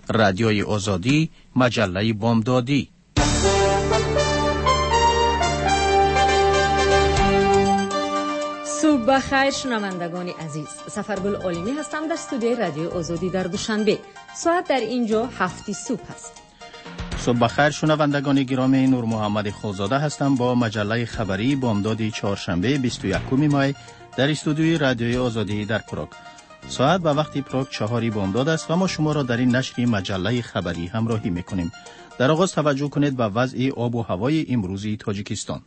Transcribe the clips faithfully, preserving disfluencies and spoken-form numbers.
رادیوی آزادی، مجله بامدادی. صبح بخیر شنوندگان عزیز، سفرگل عالمی هستم در استودیوی رادیو آزادی در دوشنبه. ساعت در اینجا هفت صبح است. صبح بخیر شنوندگان گرامی، نور محمد خوزاده هستم با مجله خبری بامداد چهارشنبه بیست و یکم مای در استودیوی رادیو آزادی در پراگ. ساعت به وقت پراگ چهاری بامداد است و ما شما را در این نشر مجله خبری همراهی میکنیم. در آغاز توجه کنید به وضع آب و هوای امروزی تاجیکستان.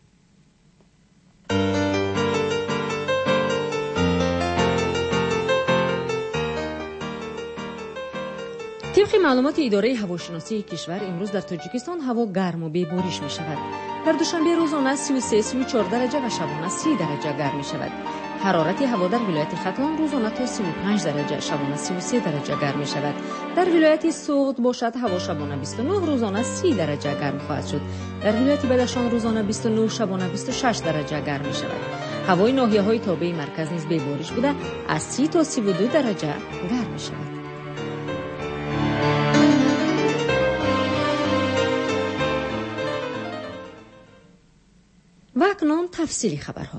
طبق معلومات اداره هواشناسی کشور، امروز در تاجیکستان هوا گرم و بی‌بارش می شود. در دوشنبه روزانه سی و سه سی و چهار درجه و شبانه سی درجه گرم می شود. حرارت هوا در ولایت ختلان روزانه تا سی و پنج درجه، شبانه سی و سه درجه گرم می شود. در ولایت سوغد باشد هوا شبانه بیست و نه، روزانه سی درجه گرم خواهد شد. در ولایت بدخشان روزانه بیست و نه، شبانه بیست و شش درجه گرم می شود. هوای ناحیه‌های تابع مرکز نیز بی‌بارش بوده، از سی تا سی و دو درجه گرم می شود. و اکنون تفصیلی خبرها.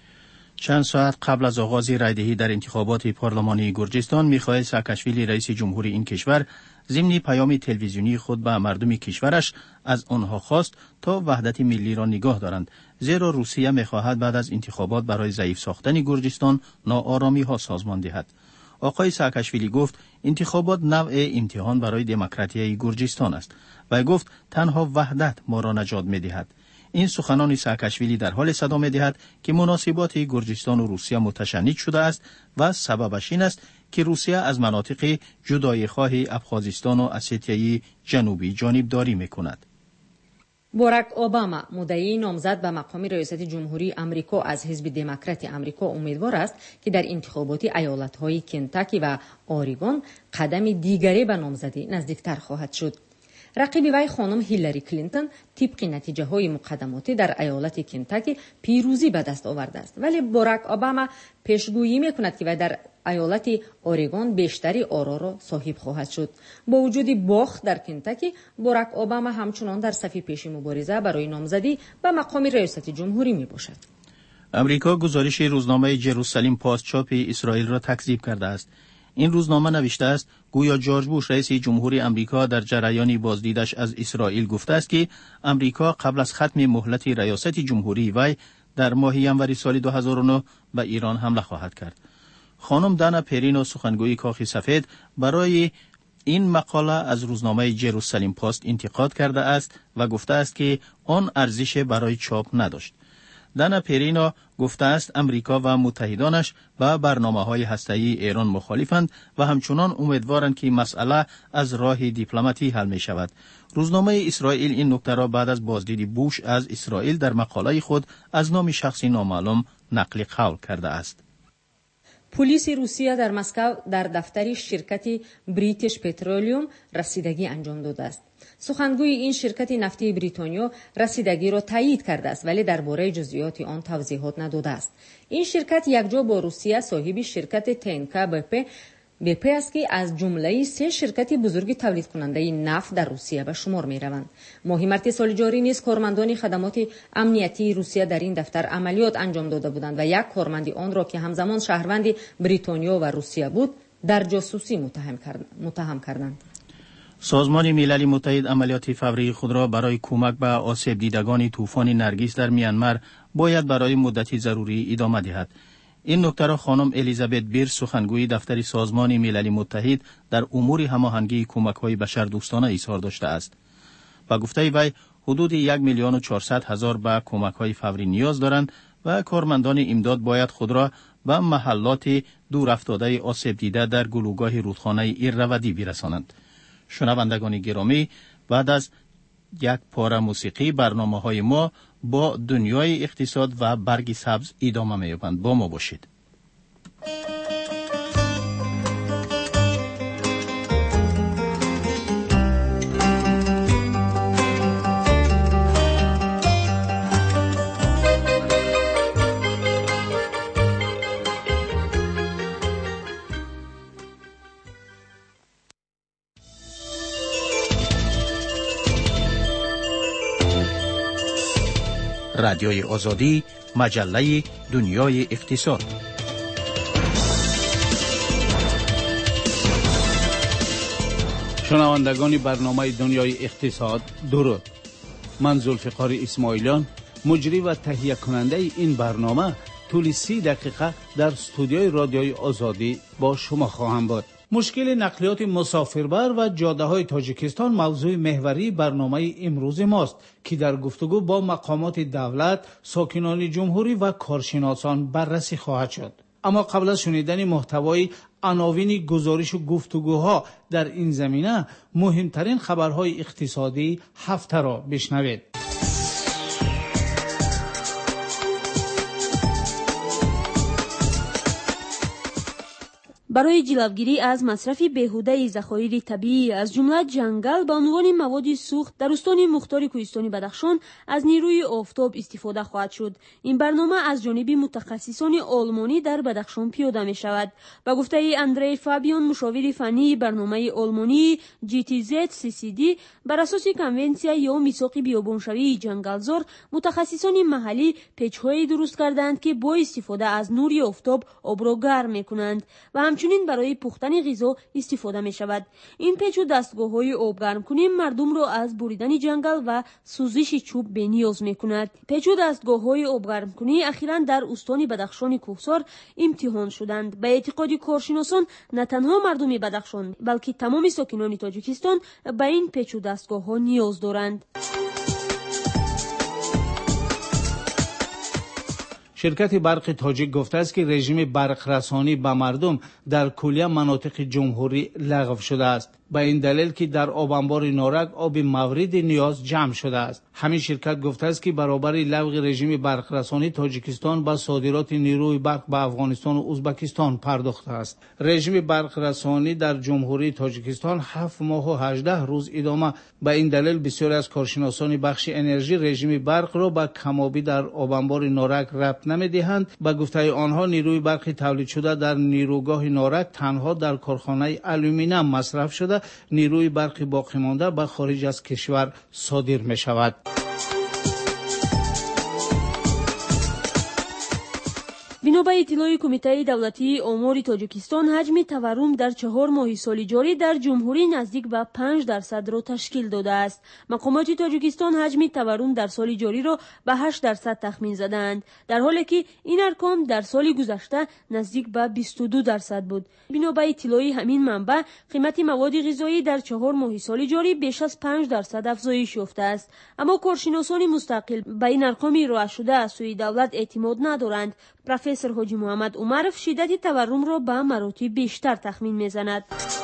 چند ساعت قبل از آغاز رایدهی در انتخابات پارلمانی گرجستان، میخائیل ساکاشویلی رئیس جمهوری این کشور ضمن پیام تلویزیونی خود به مردم کشورش از آنها خواست تا وحدت ملی را نگاه دارند، زیرا روسیه میخواهد بعد از انتخابات برای ضعیف ساختن گرجستان ناآرامی ها سازمان دهد. آقای ساکاشویلی گفت انتخابات نوع امتحان برای دموکراسی گرجستان است و گفت تنها وحدت ما را نجات میدهد. این سخنان ساکاشویلی در حال صدا می‌دهد که مناسبات گرجستان و روسیه متشنج شده است و سببش این است که روسیه از مناطق جدایی‌خواه ابخازستان و اسیتیای جنوبی جانبداری می‌کند. باراک اوباما، مدعی نامزد به مقام ریاست جمهوری آمریکا از حزب دموکرات آمریکا، امیدوار است که در انتخابات ایالت‌های کنتاکی و اوریگون قدم دیگری به نامزدی نزدیکتر خواهد شد. رقیب وی خانم هیلاری کلینتون طبق نتیجه های مقدماتی در ایالت کنتاکی پیروزی به دست آورده است، ولی باراک اوباما پیشگویی میکند که وی در ایالت اوریگون بیشتری آرا را صاحب خواهد شد. با وجود باخت در کنتاکی، باراک اوباما همچنان در صف پیش مبارزه برای نامزدی به مقام ریاست جمهوری می باشد. امریکا گزارش روزنامه جروسالم پست چاپ اسرائیل را تکذیب کرده است. این روزنامه نوشته است گویا جورج بوش رئیس جمهوری آمریکا در جریان بازدیدش از اسرائیل گفته است که آمریکا قبل از ختم مهلت ریاست جمهوری وی در ماه ژانویه سال دو هزار و نه به ایران حمله خواهد کرد. خانم دانا پرینو، سخنگوی کاخ سفید، برای این مقاله از روزنامه جروسالم پست انتقاد کرده است و گفته است که آن ارزش برای چاپ نداشت. دانا پرینو گفته است امریکا و متحدانش با برنامه‌های هسته‌ای ایران مخالفند و همچنان امیدوارند که مسئله از راه دیپلماتی حل می شود. روزنامه اسرائیل این نکته را بعد از بازدید بوش از اسرائیل در مقاله خود از نام شخصی نامعلوم نقل قول کرده است. پلیس روسیه در مسکو در دفتر شرکت بریتیش پترولیوم رسیدگی انجام داده است. سخنگوی این شرکت نفتی بریتانیا رسیدگی را تایید کرده است، ولی درباره جزئیات آن توضیحات نداده است. این شرکت یکجا با روسیه صاحب شرکت تنکا بپ بپ است که از جمله سه شرکت بزرگ تولید کننده نفت در روسیه به شمار می روند. ماه مارس سال جاری نیز کارمندان خدمات امنیتی روسیه در این دفتر عملیات انجام داده بودند و یک کارمند آن را که همزمان شهروند بریتانیا و روسیه بود در جاسوسی متهم کرد متهم کردند. سازمان ملل متحد عملیات فوری خود را برای کمک به آسیب دیدگان طوفان نرگس در میانمار باید برای مدتی ضروری ادامه دهد. این نکته را خانم الیزابت بیر، سخنگوی دفتر سازمان ملل متحد در امور هماهنگی کمک‌های بشردوستانه اظهار داشته است. با گفته وی حدود یک میلیون و چهارصد هزار به کمک‌های فوری نیاز دارند و کارمندان امداد باید خود را به محلات دور افتاده آسیب دیده در گلوگاه رودخانه ایرودی برسانند. شنوندگان گرامی، بعد از یک پاره موسیقی برنامه‌های ما با دنیای اقتصاد و برگ سبز ادامه می‌یابند. با ما باشید. رادیوی آزادی، مجله دنیای اقتصاد. شنوندگان برنامه دنیای اقتصاد، درود. من ذوالفقار اسماعیلیان، مجری و تهیه کننده این برنامه، طول سی دقیقه در استودیوی رادیوی آزادی با شما خواهم بود. مشکل نقلیات مسافربر و جاده های تاجیکستان موضوع محوری برنامه امروز ماست که در گفتگو با مقامات دولت، ساکنان جمهوری و کارشناسان بررسی خواهد شد. اما قبل از شنیدن محتوای عناوین گزارش و گفتگوها در این زمینه، مهمترین خبرهای اقتصادی هفته را بشنوید. برای جلوگیری از مصرف بیهوده ذخایر طبیعی از جمله جنگل به عنوان مواد سوخت در استان مختار کوهستانی بدخشان از نیروی آفتاب استفاده خواهد شد. این برنامه از جانب متخصصان آلمانی در بدخشان پیاده می شود. به گفته اندری فابیان، مشاور فنی برنامه آلمانی جی تی زد سی سی دی، بر اساس کنونسیا یا میثاق بیابانشوی جنگلزار، متخصصان محلی پیچ‌هایی درست کردند که با استفاده از نور آفتاب آب را گرم می‌کنند و همچنین برای پختن غذا استفاده می شود. این پیچ و دستگاه‌های آب گرم کنی مردم را از بریدن جنگل و سوزش چوب به نیاز می کند. پیچ و دستگاه‌های آب گرم کنی اخیراً در استان بدخشان کوهسار امتحان شدند. به اعتقاد کارشناسان، نه تنها مردم بدخشان بلکه تمام ساکنان تاجیکستان به این پیچ و دستگاه‌ها نیاز دارند. شرکت برق تاجیک گفته است که رژیم برق رسانی به مردم در کلیه مناطق جمهوری لغو شده است، به این دلیل که در آب انبار نارک آب مورد نیاز جمع شده است. همین شرکت گفته است که برابر لغو رژیم برق رسانی، تاجیکستان به صادرات نیروی برق به افغانستان و ازبکستان پرداخته است. رژیم برق رسانی در جمهوری تاجیکستان هفت ماه و هجده روز ادامه. به این دلیل بسیاری از کارشناسان بخش انرژی رژیم برق را به کمابی در آب انبار نارک ربط نمی‌دهند. به گفته آنها، نیروی برق تولید شده در نیروگاه نارک تنها در کارخانه آلومینیوم مصرف شده، نیروی برق باقی مانده به خارج از کشور صادر می شود. بنابر اطلاع کمیته دولتی آمار تاجیکستان، حجم تورم در چهار ماه سال جاری در جمهوری نزدیک به پنج درصد را تشکیل داده است. مقامات تاجیکستان حجم تورم در سال جاری را به هشت درصد تخمین زدند، در حالی که این ارقام در سال گذشته نزدیک به بیست و دو درصد بود. بنابر اطلاع همین منبع، قیمت مواد غذایی در چهار ماه سال جاری بیش از پنج درصد افزایش یافته است. اما کارشناسان مستقل به این ارقام ارائه شده از سوی دولت اعتماد ندارند. پروفسور حاجی محمد عمرов شدت تورم را به مراتب بیشتر تخمین می‌زند.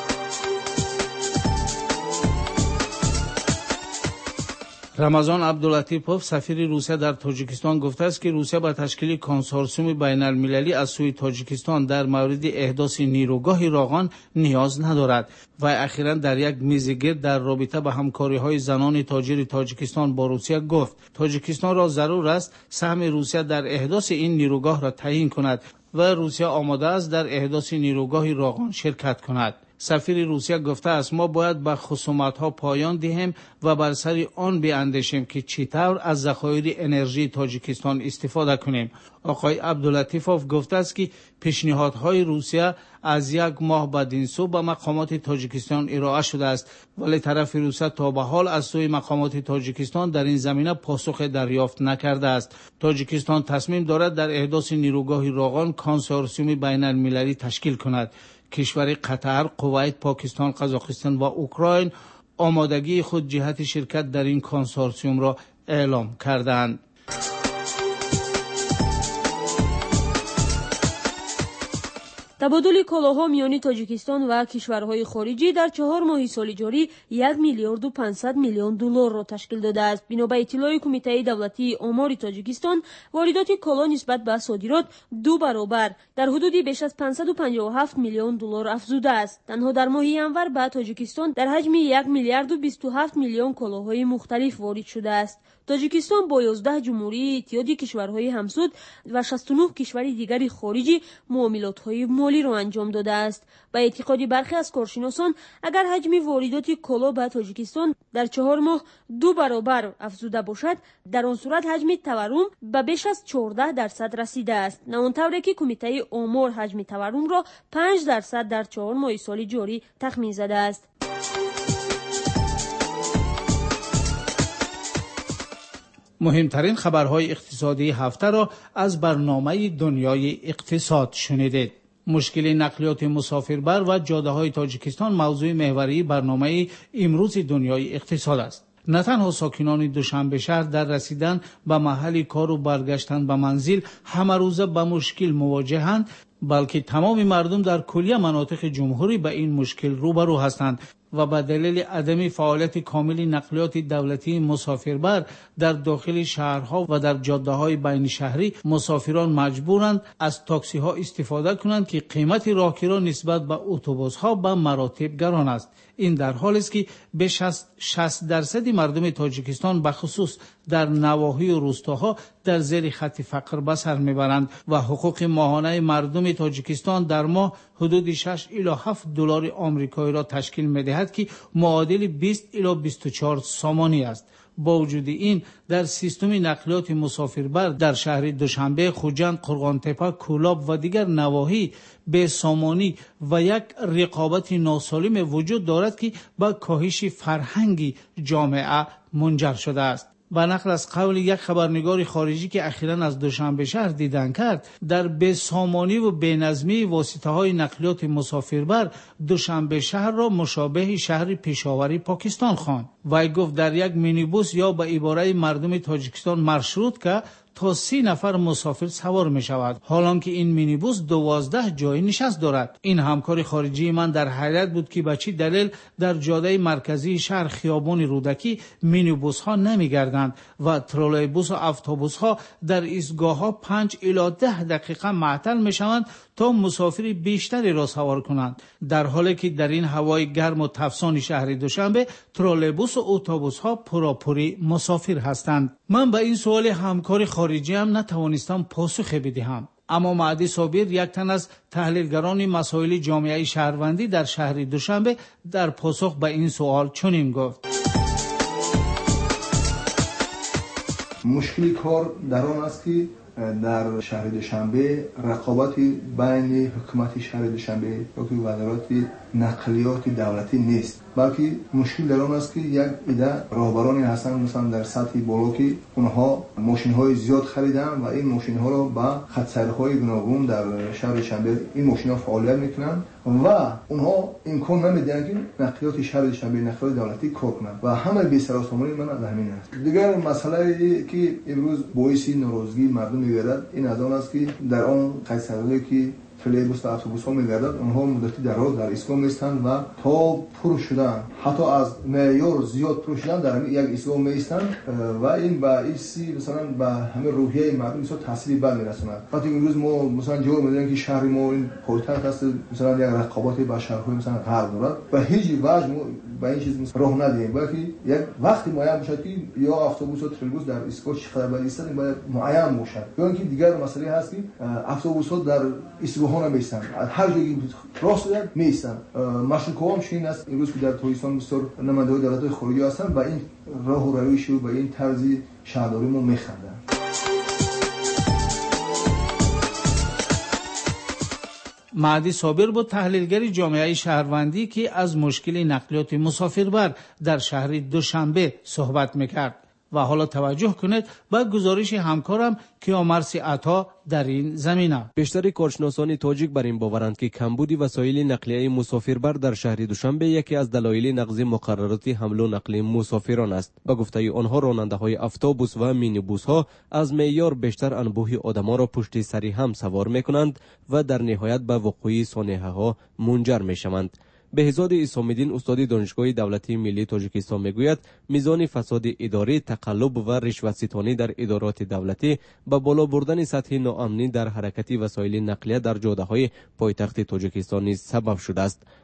رمضان عبداللطیفوف، سفیر روسیه در تاجیکستان، گفته است که روسیه به تشکیل کنسورسیوم بین المللی از سوی تاجیکستان در مورد احداث نیروگاه راغان نیاز ندارد و اخیراً در یک میزگرد در رابطه با همکاری‌های زنان تاجر تاجیکستان با روسیه گفت تاجیکستان را ضرور است سهم روسیه در احداث این نیروگاه را تعیین کند و روسیه آماده است در احداث نیروگاه راغان شرکت کند. سفیر روسیه گفته است ما باید به خصومت‌ها پایان دهیم و بر سر آن بیاندیشیم که چطور از ذخایر انرژی تاجیکستان استفاده کنیم. آقای عبداللطیفوف گفته است که پیشنهادهای روسیه از یک ماه بعد این سو به مقامات تاجیکستان ارائه شده است، ولی طرف روسیه تا به حال از سوی مقامات تاجیکستان در این زمینه پاسخ دریافت نکرده است. تاجیکستان تصمیم دارد در احداث نیروگاه راغان کنسورسیوم بین المللی تشکیل کند. کشور قطر، کویت، پاکستان، قزاقستان و اوکراین آمادگی خود جهت شرکت در این کنسورسیوم را اعلام کردند. تبادل کالاها میان تاجیکستان و کشورهای خارجی در چهار ماه سال جاری یک میلیارد و پانصد میلیون دلار را تشکیل داده است. بنابر اطلاع کمیته دولتی آمار تاجیکستان، واردات کالا نسبت به صادرات دو برابر در حدود بیش از پانصد و پنجاه و هفت میلیون دلار افزوده است. تنها در ماه انور به تاجیکستان در حجم یک میلیارد و بیست و هفت میلیون کالاهای مختلف وارد شده است. تاجیکستان با یازده جمهوری اتحادیه کشورهای همسود و شصت و نه کشور دیگر خارجی معاملات‌های مالی احتمالی را انجام داده است. با اعتقاد برخی از کارشناسان اگر حجم واردات کالا به تاجیکستان در چهار ماه دو برابر افزوده باشد، در آن صورت حجم تورم به بیش از چهارده درصد رسیده است، نه آنطوری که کمیته آمار حجم تورم را پنج درصد در چهار ماه سال جاری تخمین زده است. مهمترین خبرهای اقتصادی هفته را از برنامه دنیای اقتصاد شنیدید. مشکل نقلیات مسافربر و جاده‌های تاجیکستان موضوع محوری برنامه امروز دنیای اقتصاد است. نه تنها ساکنان دوشنبه شهر در رسیدن به محل کار و برگشتن به منزل همه روزه با مشکل مواجهند، بلکه تمام مردم در کلیه مناطق جمهوری به این مشکل روبرو هستند و به دلیل عدم فعالیت کامل نقلیات دولتی مسافربر در داخل شهرها و در جاده‌های بین شهری، مسافران مجبورند از تاکسی ها استفاده کنند که قیمت راهکرا نسبت به اتوبوس ها به مراتب گران است. این در حالی است که بیش از شصت درصد مردم تاجیکستان به خصوص در نواحی و روستاها در زیر خط فقر به سر میبرند و حقوق ماهانه مردم تاجیکستان در ماه حدود شش الی هفت دلار آمریکایی را تشکیل می‌دهد که معادل بیست الی بیست و چهار سامانی است. با وجود این در سیستم نقلیات مسافربر در شهر دوشنبه، خوجند، قرغانتپه، کولاب و دیگر نواحی به سامانی و یک رقابت ناسالم وجود دارد که به کاهش فرهنگی جامعه منجر شده است. به نقل از قول یک خبرنگار خارجی که اخیراً از دوشنبه شهر دیدن کرد، در بسامانی و بینظمی واسطه های نقلیات مسافربر دوشنبه شهر را مشابه شهر پشاوری پاکستان خواند. وی گفت در یک مینیبوس یا به عباره مردم تاجیکستان مارشروت که تا سی نفر مسافر سوار می شود، حالان که این مینیبوس دوازده جای نشست دارد. این همکار خارجی من در حیرت بود که به چه دلیل در جاده مرکزی شهر خیابان رودکی مینیبوس ها نمی گردند و ترولیبوس و اتوبوس ها در ایستگاه ها پنج الی ده دقیقه معطل می شوند تا مسافر بیشتری را سوار کنند، در حالی که در این هوای گرم و تفسان شهر دوشنبه ترولیبوس و اتوبوس ها پراپوری مسافر هستند. من به این سوال همکار خارجی هم نتوانستم پاسخ بدهم. اما مهدی صابر، یک تن از تحلیلگران مسائل جامعه شهروندی در شهر دوشنبه، در پاسخ به این سوال چنین گفت: مشکل کار در آن است که در شهر دوشنبه رقابت بین حکومت شهر دوشنبه و وزارت نقلیات دولتی نیست، بلکه مشکل در آن است که یک عده راهبرانی هستند مثلا در سطح بالا که اونها ماشین های زیاد خریدن و این ماشین ها را به خط سیرهای گوناگون در شهر دوشنبه این ماشین ها فعالیت میکنند و اونها امکان نمیدن که نقلیات شهر دوشنبه نقلیات دولتی کار کنند و همه بی‌سراسامانی من از همین است. دیگر مسئله که امروز باعث ناراضگی مردم میگردد این از آن است که در آن خط سیرهایی که ترولیبوس و اتوبوس ها میگردد، اونها مدتی دراز در ایستگاه میستند و تا پر شدن، حتی از معیار زیاد پر شدن در یک ایستگاه میستند و این باعث مثلا به همه روحیه مردم بسیار تاثیر بد میرساند. وقتی امروز ما مثلا جواب میدیم که شهر ما این پایتخت است، مثلا یک رقابت با شهرهای مثلا غرب دارد و هیچ وجه ما به این چیز راه ندهیم، بلکه یک وقتی معین باشد که یا اتوبوس و ترولیبوس در ایستگاه چقدر باید ایستند باید معین باشد، یا اینکه دیگر مسئله هست که اتوبوس ها در ایستگاه ها نمیستند، هر جایی راست داد میستند. مشکوک هم چنین است امروز که در تاجیکستان بسیار نماینده‌های دولت‌های خارجی هستند و این راه و روش و به این طرز شهرداری ما میخندند. مهدی صابر بود، تحلیلگر جامعه شهروندی که از مشکل نقلیات مسافربر در شهر دوشنبه صحبت میکرد. و حالا توجه کنید به گزارش همکارم کیامرسی عطا در این زمینه. بیشتر کارشناسان تاجیک بر این باورند که کمبود وسایل نقلیه مسافربر در شهر دوشنبه یکی از دلایل نقض مقررات حمل و نقل مسافران است. به گفته آنها راننده‌های اتوبوس و مینیبوس ها از معیار بیشتر انبوه آدما را پشت سری هم سوار میکنند و در نهایت به وقوع سانحه ها منجر میشوند. بهزاد عیسی‌الدین، استاد دانشگاه دولتی ملی تاجیکستان میگوید میزان فساد اداری، تقلب و رشوت‌ستانی در ادارات دولتی به بالا بردن سطح ناامنی در حرکت وسایل نقلیه در جاده‌های پایتخت تاجیکستان نیز سبب شده است.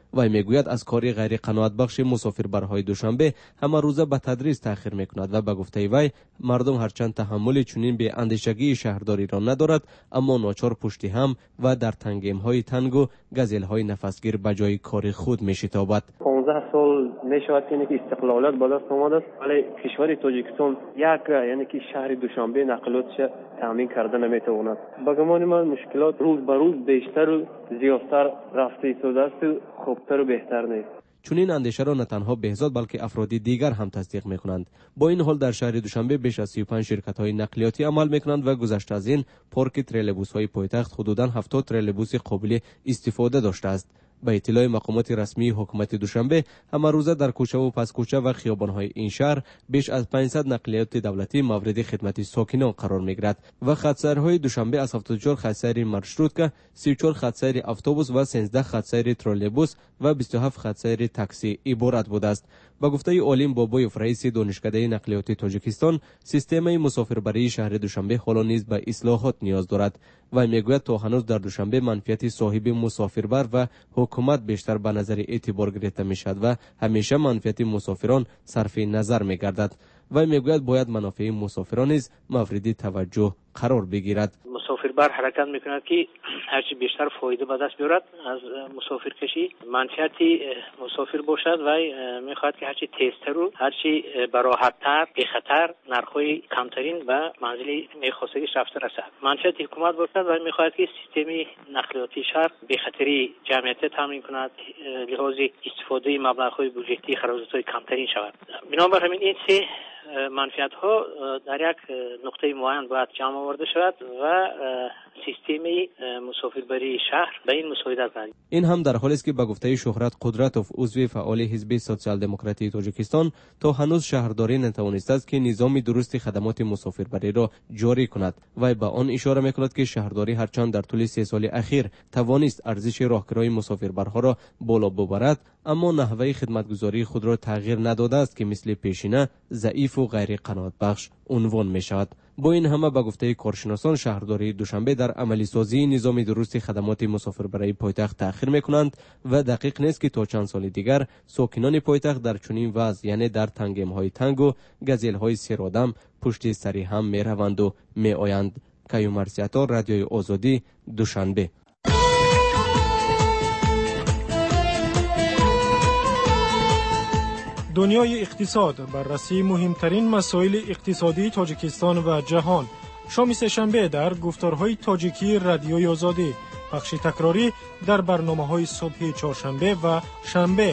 وی میگوید از کاری غیر قناعت بخش مسافربرهای دوشنبه همه روزه به تدریج تأخیر میکند و به گفته وی مردم هرچند تحمل چنین به اندیشگی شهرداری را ندارد، اما ناچار پشتی هم و در تنگیم های تنگ و گزیل های نفسگیر به جای کار خود میشتابد. پانزده سال میشود که استقلالات با دست آمده است، ولی کشور تاجیکستان یک یعنی که شهر دوشنبه نقلاتش تامین کرده نمیتواند. با گمان من مشکلات روز به روز بیشتر و زیادتر رفته ایستاده است و خوبتر و بهتر نیست. چنین اندیشه را نه تنها بهزاد بلکه افراد دیگر هم تصدیق میکنند. با این حال در شهر دوشنبه بیش از سی و پنج شرکت های نقلیاتی عمل میکنند و گذشته از این پارک تریلبوس های پایتخت حدوداً هفتاد تریلبوس قابل استفاده داشته است. به اطلاع مقامات رسمی حکومت دوشنبه همه روزه در کوچه و پس کوچه و خیابان‌های این شهر بیش از پانصد نقلیات دولتی مورد خدمت ساکنان قرار می‌گیرد و خط‌سیرهای دوشنبه از هفتاد و چهار خط‌سیر مارشروتکا، سی و چهار خط‌سیر اتوبوس و سیزده خط‌سیر ترولبوس و بیست و هفت خط‌سیر تاکسی عبارت بوده است. با گفته علیم بابایوف رئیس دانشکده نقلیات تاجیکستان، سیستم مسافربری شهر دوشنبه حالا نیز به اصلاحات نیاز دارد و میگوید تا هنوز در دوشنبه منفعت صاحب مسافربر و حکومت بیشتر به نظر اعتبار گرفته می شود و همیشه منفعت مسافران صرف نظر می گردد و میگوید باید منافع مسافران نیز مورد توجه قرار بگیرد. مسافربر حرکت میکند که هرچی بیشتر فایده به دست بیارد از مسافرکشی، منفعت مسافر باشد و میخواهد که هرچی تیزتر و هرچی براحت‌تر بی خطر نرخ‌های کمترین و منزل میخواستگیش رفته رسد. منفعت حکومت باشد و میخواهد که سیستم نقلیاتی شهر بی خطری جمعیت تامین کند، لحاظ استفاده مبلغ‌های بودجه‌ای خراجات‌های کمترین شود. بنابر همین این سه منفعت ها در یک نقطه معین باید جمع آورده شود و سیستم مسافربری شهر به این مساعدت کند. این هم در حالی است که به گفته شهرت قدرتوف عضو فعال حزب سوسیال دموکراتی تاجیکستان تا هنوز شهرداری نتوانسته است که نظام درست خدمات مسافربری را جاری کند و به آن اشاره میکند که شهرداری هرچند در طول سه سال اخیر توانست ارزش راهکارهای مسافربرها را بالا ببرد، اما نحوه خدمتگزاری خود را تغییر نداده است که مثل پیشینه ضعیف و غیر قناعت بخش عنوان می شود. با این همه به گفته کارشناسان شهرداری دوشنبه در عملی سازی نظام درست خدمات مسافربری پایتخت تأخیر می کنند و دقیق نیست که تا چند سال دیگر ساکنان پایتخت در چنین وضع یعنی در تنگیم های تنگ و گزیل های سرادم پشت سری هم می روند و می آیند. کیومرث عطا، رادیوی آزادی، دوشنبه. دنیای اقتصاد، بررسی مهمترین مسائل اقتصادی تاجیکستان و جهان. شام سه‌شنبه در گفتارهای تاجیکی رادیوی آزادی، بخش تکراری در برنامه‌های صبح چهارشنبه و شنبه.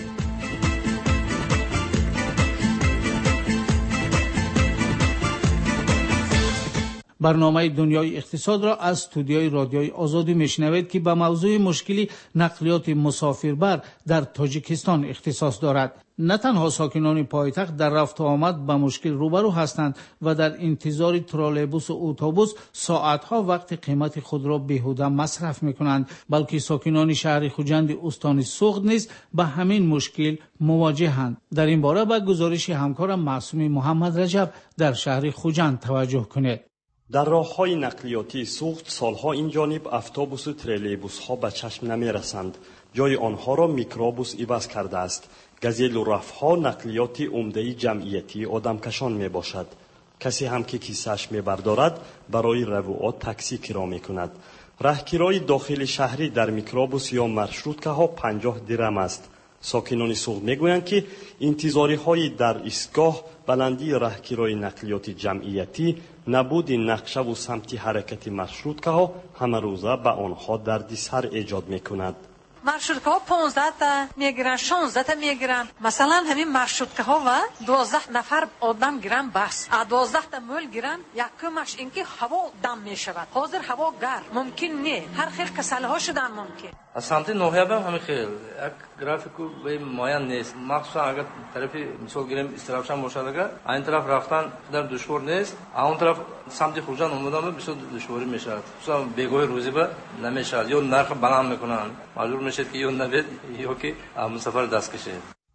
برنامه دنیای اقتصاد را از استودیوی رادیوی آزادی میشنوید که به موضوع مشکلی نقلیات مسافربر در تاجیکستان اختصاص دارد. نه تنها ساکنان پایتخت در رفت و آمد با مشکل روبرو هستند و در انتظار ترولبوس و اتوبوس ساعتها وقت قیمت خود را بیهوده مصرف میکنند، بلکه ساکنان شهر خوجند استان سوخت نیز به همین مشکل مواجهند. در این باره به گزارش همکارم معصوم محمد رجب در شهر خوجند توجه کنید. در راه‌های نقلیاتی سوخت سالها این جانب اتوبوس و تریلبوس ها به چشم نمی رسند. جای آنها را میکروبوس عوض کرده است. گزیل و رفها نقلیات عمده جمعیتی آدمکشان می باشد. کسی هم که کیسه‌اش می بردارد برای رفوات تاکسی کرا می کند. راهکرای داخل شهری در میکروبوس یا مارشروتکا ها پنجاه درم است. ساکنان سوخت میگویند که انتظاری های در ایستگاه، بلندی راهکرای نقلیات جمعیتی، نبود نقشه و سمت حرکت مارشروتکا ها همه روزه به آنها دردسر ایجاد میکند. مارشروتکا ها پانزده تا میگیرن، شانزده تا میگیرن. مثلا همین مارشروتکا ها و دوازده نفر آدم گیرن بس. دوازده تا مول گیرن، یکمش اینکه هوا دم میشود. حاضر هوا گرم ممکن نه. هر خیل کسل ها شدن ممکن. از سمت نوحیه هم همین خیل یک گرافیکو به معین نیست. مخصوصا اگر طرفی مثال گیریم استرابشان باشد، اگر این طرف رفتن در دشوار نیست، اون طرف سمت خوجان اومدن بسیار دشواری میشه. مثلا بیگاه روزی به نمیشه یا نرخ بلند میکنن، مجبور میشه که یا نبید یا که مسافر دست کشه.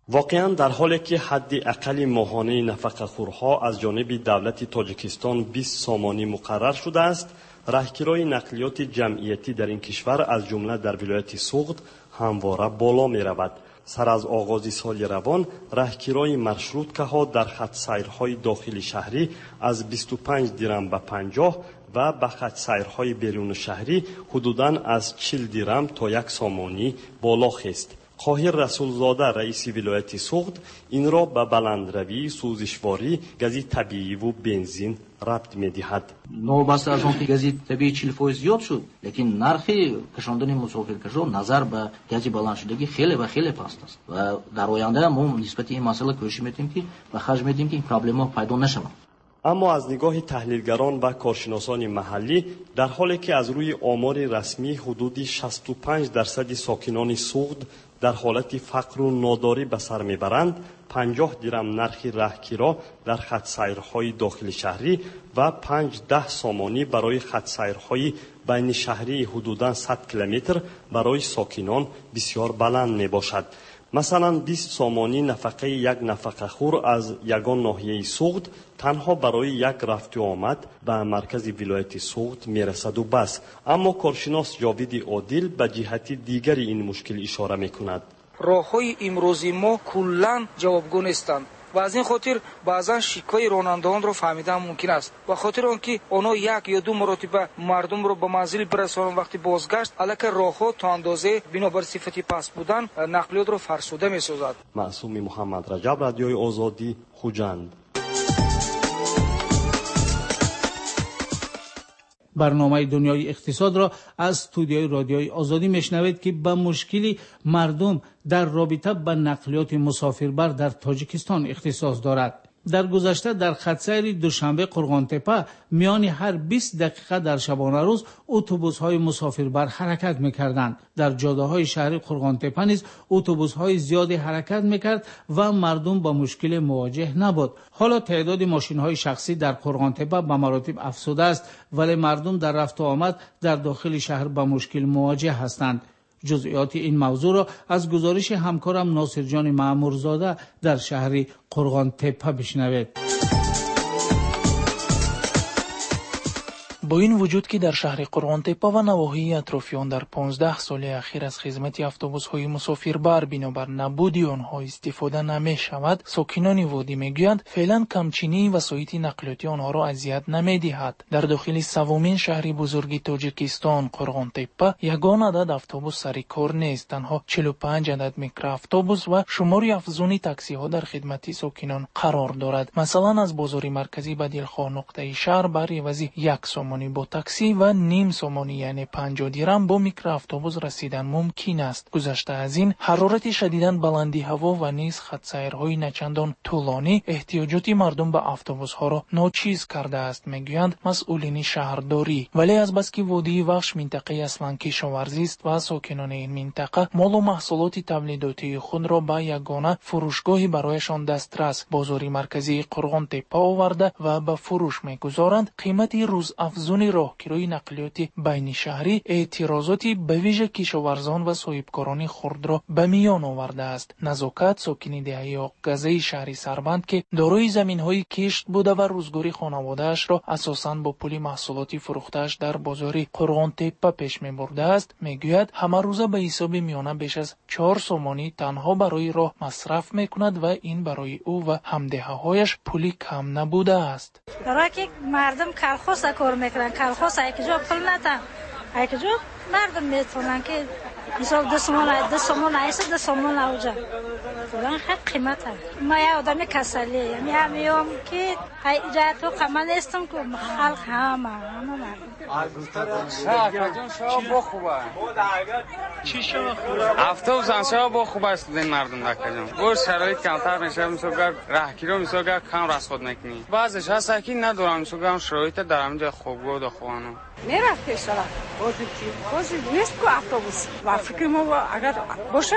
واقعا در حالی که حد اقل ماهانه نفقه‌خورها از جانب دولت تاجیکستان بیست سامانی مقرر شده است، راهگیری نقلیات جمعیتی در این کشور از جمله در ولایت سوغد همواره بالا می رود. سر از آغاز سال روان راهگیری مارشروتکه ها در خط سیرهای داخل شهری از بیست و پنج درم به پنجاه و به خط سیرهای بیرون شهری حدوداً از چهل درم تا یک سامانی بالا خست. خواهر رسولزاده رئیس ولایت سوغد این را به بلندروی، سوزشواری، گاز طبیعی و بنزین ربط می‌دهد. نوبسته از آن که گاز طبیعی چهل فیصد زیاد شد، لیکن نرخ کشاندن مسافرکشا نظر به گاز بلند شدگی خیلی و خیلی پست است و در آینده ما نسبت این مسئله کوشش می‌کنیم که و خرج می‌دیم که این پرابلم‌ها پیدا نشود. اما از نگاه تحلیلگران و کارشناسان محلی در حالی که از روی آمار رسمی حدود شصت و پنج درصد ساکنان سوغد در حالت فقر و ناداری به سر میبرند، پنجاه درم نرخ راهگیری در خط سیرهای داخل شهری و پنج ده سامانی برای خط سیرهای بین شهری حدوداً صد کیلومتر برای ساکنان بسیار بلند می باشد. مثلا بیست سامانی نفقه یک نفقه خور از یگان ناحیه سوغد تنها برای یک رفت و آمد به مرکز ولایت سوغد میرسد و بس. اما کارشناس جاوید عادل به جهت دیگری این مشکل اشاره میکند. راههای امروزی ما کلاً جوابگو نیستند و از این خاطر بعضا شکای رانندگان را فهمیدن ممکن است. به خاطر آنکه آنها یک یا دو مرتبه مردم را به منزل برسانند، وقتی بازگشت الک راهها تا اندازه بنابر صفت پست بودن نقلیات را فرسوده می‌سازد. معصوم محمد رجب، رادیوی آزادی، خوجند. برنامه دنیای اقتصاد را از استودیوی رادیوی آزادی میشنوید که به مشکلی مردم در رابطه با نقلیات مسافربر در تاجیکستان اختصاص دارد. در گذشته در خط سیر دوشنبه قرغانتپه میان هر بیست دقیقه در شبانه روز اتوبوس‌های مسافربر حرکت می‌کردند. در جاده‌های شهر قرغانتپه نیز اتوبوس‌های زیادی حرکت می‌کرد و مردم با مشکل مواجه نبود. حالا تعداد ماشین‌های شخصی در قرغانتپه به مراتب افزوده است، ولی مردم در رفت و آمد در داخل شهر با مشکل مواجه هستند. جزئیات این موضوع را از گزارش همکارم ناصر جان معمورزاده در شهر قرغانتپه بشنوید. با این وجود که در شهر قرغانتپه و نواحی اطرافیان در پانزده سال اخیر از خدمت اتوبوس‌های مسافربر بنابر نبود آنها استفاده نمی شود، ساکنان وادی میگویند فعلا کمچینی وسایط نقلیاتی آنها را اذیت نمی‌دهد. در داخل سومین شهر بزرگ تاجیکستان قرغانتپه یگان عدد اتوبوس سر کار نیست، تنها چهل و پنج عدد میکرواتوبوس و شمار افزون تاکسی ها در خدمت ساکنان قرار دارد. مثلا از بازار مرکزی به دلخواه نقطه شهر بر عوض یک سوم با تاکسی و نیم سومانی یعنی پنجاه درم با میکرواتوبوس رسیدن ممکن است. گذشته از این حرارت شدیداً بلندی هوا و نیز خط سیرهای نچندان طولانی احتیاجات مردم به اتوبوس ها را ناچیز کرده است، میگویند مسئولین شهرداری. ولی از بس که وادی وخش منطقه اصلاً کشاورزی است و ساکنان این منطقه مال و محصولات تولیداتی خود را به یگانه فروشگاهی برایشان دسترس بازار مرکزی قرغانتپه آورده و به فروش میگذارند، قیمت روز افزون راهگیری نقلیات بین شهری اعتراضاتی به ویژه کشاورزان و صاحبکاران خرد را به میان آورده است. نزاکت ساکن دهه آغازی شهری سربند که دارای زمین‌های کشت بوده و روزگاری خانواده‌اش را اساساً با پول محصولاتی فروخته‌اش در بازار قرغانتپه پیش می‌برده است، میگوید همه روزه به حساب میانه بیش از چهار سومانی تنها برای راه مصرف می‌کند و این برای او و همدهه‌هایش پولی کم نبوده است. برای که مردم کلخوص کار میکنن، کلخوص یک جا پول ندن، یک جا مردم میتونن که مثلا دو سومون دو سومون ایست دو سومون اوجا فلان خیلی قیمت هست. ما یه آدمی کسلی یعنی همیام که ایجاد تو قمل استم که خلق همه همه مردم شاه کجا شاه با خوبه چی شاه اتوبوس شاه با خوبه است این مردم دکجان گور شرایط کمتر میشه مثلا راهگیری مثلا کم رسخود نکنی بعضش هست که ندارم مثلا شرایط در همینجا خوبگو و خوانو میرفت پیشرا بازی چی بازی نیست که اتوبوس و فکر ما اگر باشه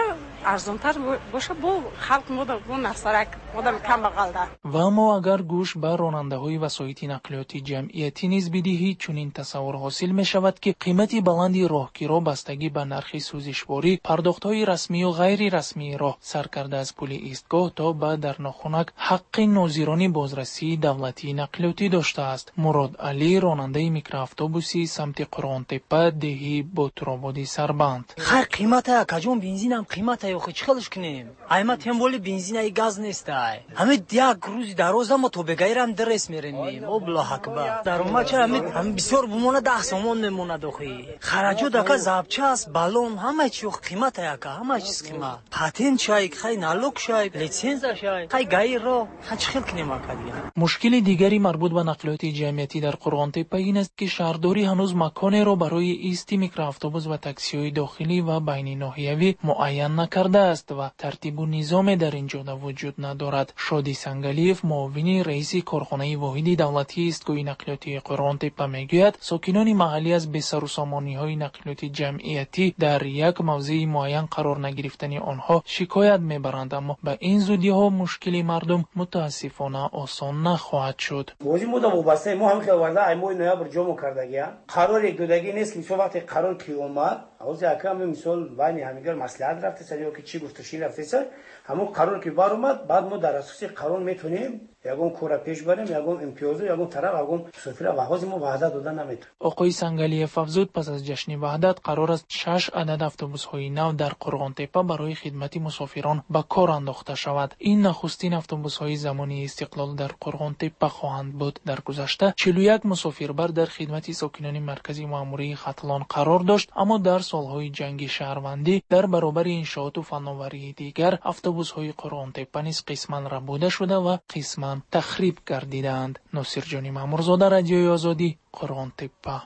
ارزانتر باشه با خلق ما در اون نفسرک ما در کم بغل ده. و اما اگر گوش به راننده‌های وسایط نقلیاتی جمعیتی نیز بدهید چنین تصور حاصل می شود که قیمت بلندی راهگیرا بستگی به نرخ سوزشواری، پرداخت‌های رسمی و غیر رسمی راه سر کرده از پل ایستگاه تا به در ناخنک حق ناظران بازرسی دولتی نقلیاتی داشته است. مراد علی راننده میکرواتوبوسی سمت قرآن تپه دهی بطرآبادی سربند. خیر قیمت ها کجون بنزین هم قیمت ها خود چخلش کنیم؟ قیمت هم ولی بنزین های گاز نیست های. همه یک روز در روز ما تو بگیرم درس میریم. او بلا اکبر. در ما چرا هم بسیار بمونه ده سامان میمونه دخی. خراجو دکه زابچه است بالون همه چی قیمت ها که همه چیز قیمت. پاتنت شای خی نالوک شای لیسنس شای خی گای رو هیچ خیل کنیم آکادیا. مشکل دیگری مربوط به نقلیات جمعیتی در قرآن تپه این است که شهرداری هنوز مکانی را برای ایستی میکرواتوبوس و تاکسی‌های داخلی و بین ناحیوی معین نکرده است و ترتیب و نظام در این جاده وجود ندارد. شادی سنگلیف معاون رئیس کارخانه واحد دولتی ایستگاه نقلیاتی قرآن تپه میگوید ساکنان محلی از بسر و سامانی‌های نقلیات جمعیتی در یک موضع معین قرار نگرفتن آنها شکایت میبرند، اما به این زودی‌ها مشکل مردم متاسفانه آسان نخواهد شد. موضوع مو وابسته ما هم که ورده ایموی نوامبر جمع کردگی قرار یک دو دقیقه نیست که مثلا وقتی قرار کی اومد اوز یکم مثال بین همیگر مصلحت رفته سر یا که چی گفتشی رفته سر همون قرار که بار اومد بعد ما در اساس قانون میتونیم یگون کورا پیش بریم یگون امتیازو یگون طرف یگون سفیر واحد ما وحدت دادن نمیتونه. آقای سنگلیف افزود پس از جشن وحدت قرار است شش عدد اتوبوس‌های نو در قرآن تپه برای خدمت مسافران به کار انداخته شود. این نخستین اتوبوس‌های زمانی استقلال در قرآن تپه خواهند بود. در گذشته چهل و یک مسافربر در خدمت ساکنان مرکزی ماموری ختلان قرار داشت، اما در سالهای جنگ شهروندی در برابر انشاءات و فناوری دیگر اتوبوس‌های قرآن تپه نیز قسماً ربوده شده و قسماً تخریب گردیدند. ناصر جانی مامورزاده، رادیوی آزادی، قرآن تپه.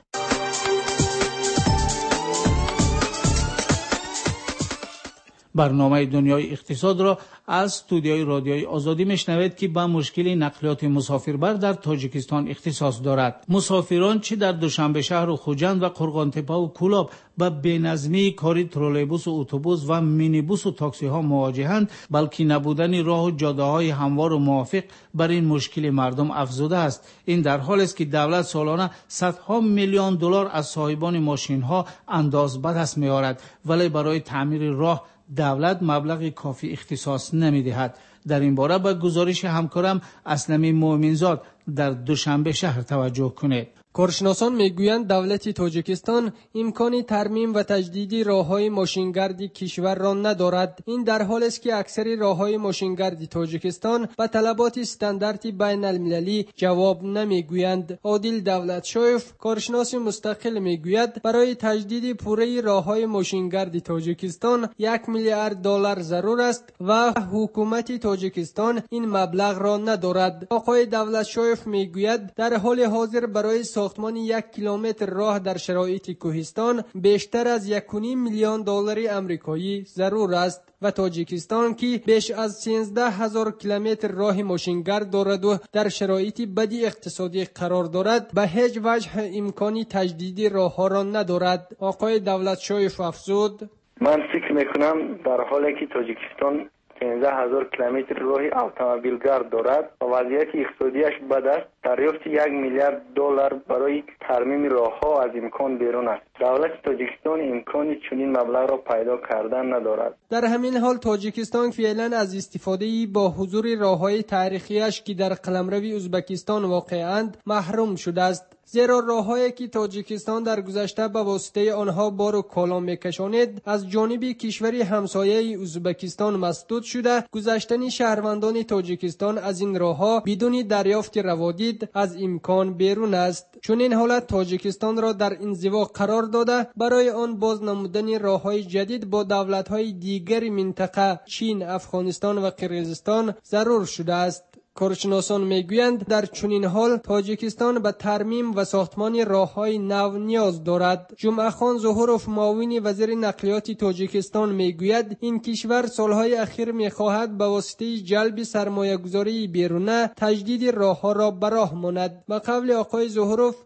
برنامه دنیای اقتصاد را از استودیوی رادیوی آزادی میشنوید که به مشکل نقلیات مسافربر در تاجیکستان اختصاص دارد. مسافران چه در دوشنبه شهر و خوجند و قرغان تپه و کولاب با بینظمی کاری ترولیبوس و اتوبوس و مینیبوس و تاکسی ها مواجهند، بلکه نبودن راه و جاده های هموار و موافق بر این مشکل مردم افزوده است. این در حالی است که دولت سالانه صدها میلیون دلار از صاحبان ماشین ها انداز به دست می‌آورد، ولی برای تعمیر راه دولت مبلغ کافی اختصاص نمی‌دهد. در این باره به گزارش همکارم اسلمی مومنزاد در دوشنبه شهر توجه کنید. کارشناسان میگویند دولت تاجیکستان امکان ترمیم و تجدید راههای ماشینگردی کشور را ندارد. این در حالی است که اکثر راههای ماشینگردی تاجیکستان به طلبات استاندارد بین المللی جواب نمیگویند. عادل دولتشویف کارشناس مستقل میگوید برای تجدید پوره راههای ماشینگردی تاجیکستان یک میلیارد دلار ضرور است و حکومت تاجیکستان این مبلغ را ندارد. آقای دولتشویف میگوید در حال حاضر برای ساختمان یک کیلومتر راه در شرایط کوهستان بیشتر از یک و نیم میلیون دلار آمریکایی ضرور است و تاجیکستان که بیش از سیزده هزار کیلومتر راه ماشینگرد دارد و در شرایط بدی اقتصادی قرار دارد به هیچ وجه امکانی تجدید راهها را ندارد. آقای دولتشویف افزود: من فکر میکنم در حالی که تاجیکستان پانزده هزار کیلومتر راه اتومبیلگرد دارد و وضعیت اقتصادیش بد است، دریافت یک میلیارد دلار برای ترمیم راهها از امکان بیرون است. دولت تاجیکستان امکانی چنین مبلغ را پیدا کردن ندارد. در همین حال تاجیکستان فعلا از استفاده با حضور راههای تاریخیش که در قلمرو ازبکستان واقعاند محروم شده است، زیرا راههایی که تاجیکستان در گذشته به واسطه آنها بار و کالا میکشانید از جانب کشوری همسایه ازبکستان مسدود شده، گذشتن شهروندان تاجیکستان از این راهها بدون دریافت روادید از امکان بیرون است. چون این حالت تاجیکستان را در انزوا قرار داده برای آن باز نمودن راههای جدید با دولت‌های دیگر منطقه چین، افغانستان و قرقیزستان ضرور شده است. کارشناسان میگویند در چنین حال تاجیکستان به ترمیم و ساختمان راههای نو نیاز دارد. جمعه خان ظهوروف معاون وزیر نقلیات تاجیکستان میگوید این کشور سالهای اخیر میخواهد به واسطه جلب سرمایه گذاری بیرونه تجدید راهها را به راه ماند. به قول آقای ظهوروف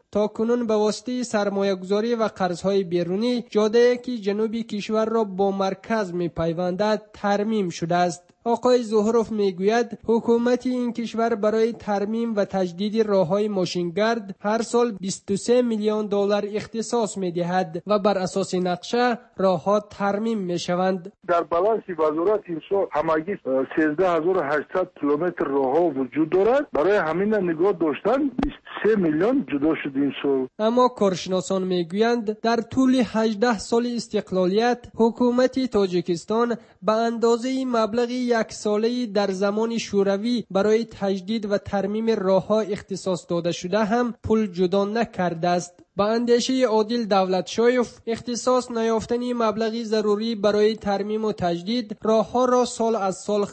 تا کنون به واسطه سرمایه گذاری و قرضهای بیرونی جاده که جنوبی کشور را با مرکز می پیوندد ترمیم شده است. آقای زهروف میگوید حکومت این کشور برای ترمیم و تجدید راههای ماشینگرد هر سال بیست و سه میلیون دلار اختصاص میدهد و بر اساس نقشه راهها ترمیم میشوند. در بالانس وزارت این سال همگی سیزده هزار و هشتصد کیلومتر راهها وجود دارد. برای همین نگاه داشتن بیست و سه میلیون جدا شد این سال. اما کارشناسان میگویند در طول هجده سال استقلالیت حکومت تاجیکستان به اندازه مبلغی یک ساله در زمان شوروی برای تجدید و ترمیم راهها اختصاص داده شده هم پول جدا نکرده است. با اندیشه عادل دولتشایف اختصاص نیافتن مبلغی ضروری برای ترمیم و تجدید راهها را سال از سال